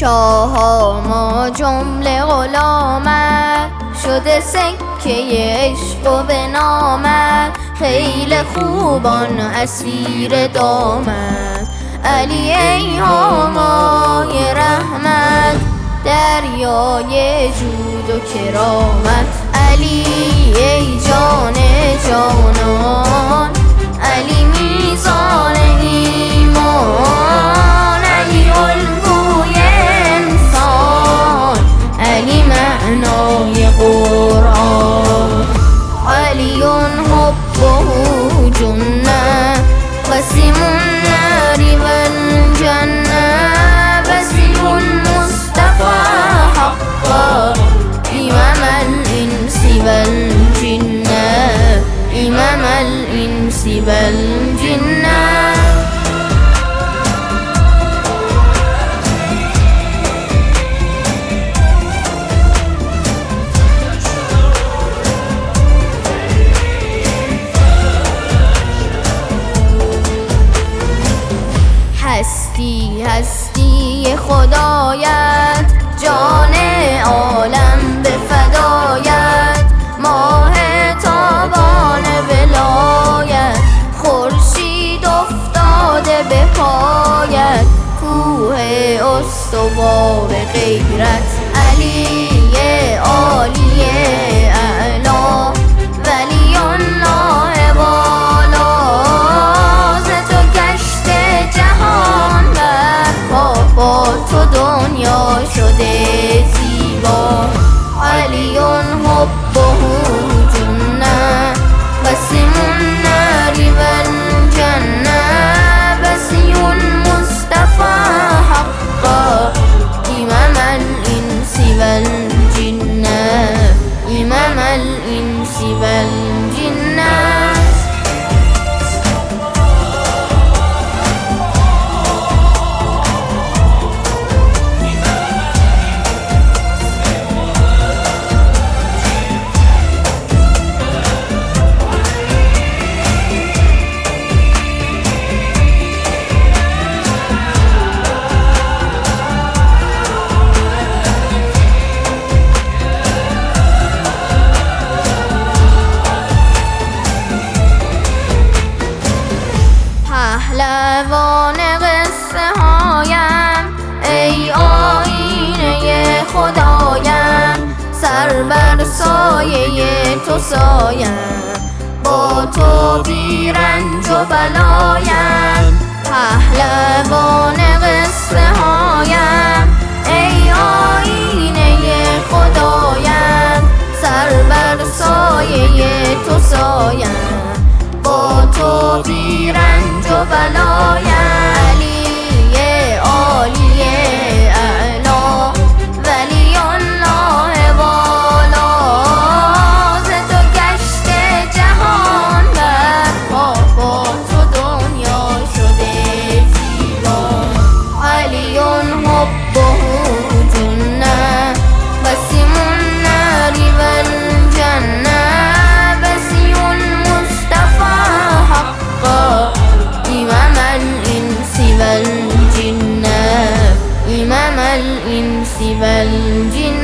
شاها ما جمله غلامت، شده سکه عشق و به نامت. خیل خوبان اسیر دامت، علی ای همای رحمت، دریای جود و کرامت. علی ای جان جانان، علی میزان ایمان، علی الگوی انسان، علی معنای قرآن. علی حبه جنة قسم النار والجنة، بسيط المصطفى حقا إمام الإنس والجنة، إمام الإنس والجنة. هستی هستی خدایت، جان عالم به فدایت. ماه تابان ولایت، خورشید افتاده به پایت. کوه استوار غیرت، علی عالی اعلا، ولی الله والا. ز تو گشت جهان برپا، با تو دنیا شده زیبا. علی حبه جنة قسم النار والجنة، بسي المصطفى حقا إمام الإنس والجنة، إمام الإنس والجنة. پهلوان قصه هایم، ای آینه خدایم. سر بر سایه تو سایم، با تو بی رنج و بلایم. پهلوان قصه هایم، ای آینه خدایم. سر بر سایه تو سایم، با تو بی رنج و بلایم. علی عالی اعلا، ولی الله والا. ز تو گشت جهان برپا، با تو دنیا شده زیبا. علی حبه جنة قسم النار والجنة، بسي المصطفى حقا إمام الإنس والجنة، إمام الإنس والجنة.